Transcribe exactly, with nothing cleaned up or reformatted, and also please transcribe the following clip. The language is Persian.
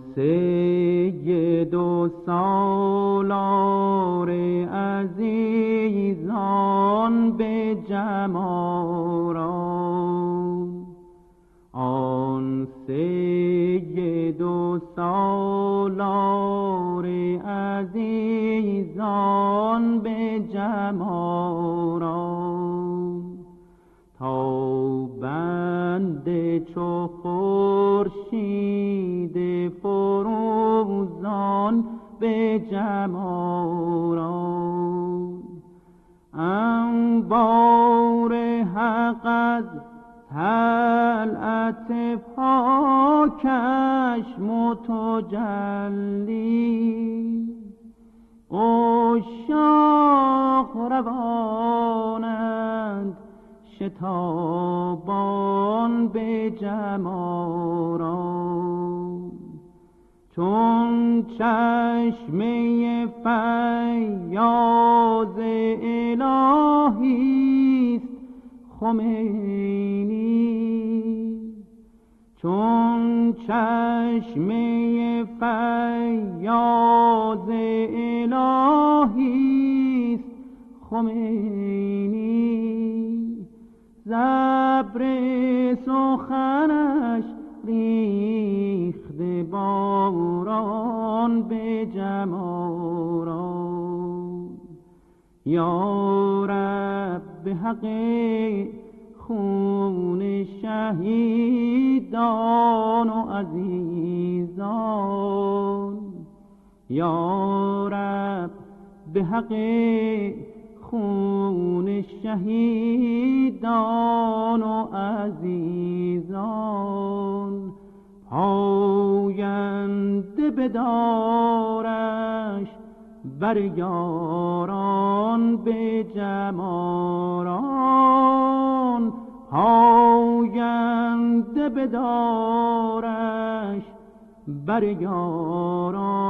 سید و سالار عزیزان به جماران، آن سید و سالار عزیزان به جماران، تا بنده چو خورشید فروزان به جماران، انوار حق از طلعت پاکش متجلی، عشاق روانند شتابان به جماران، چون چشمه فیاض الهیست خمینی، چون چشمه فیاض الهیست خمینی، زبر سخنش ریخته باران به جماران، یا رب به حق خون شهیدان و عزیزان، یا رب به حق خون شهیدان و عزیزان، پاینده بدارش بر یاران به جماران، پاینده بدارش بر یاران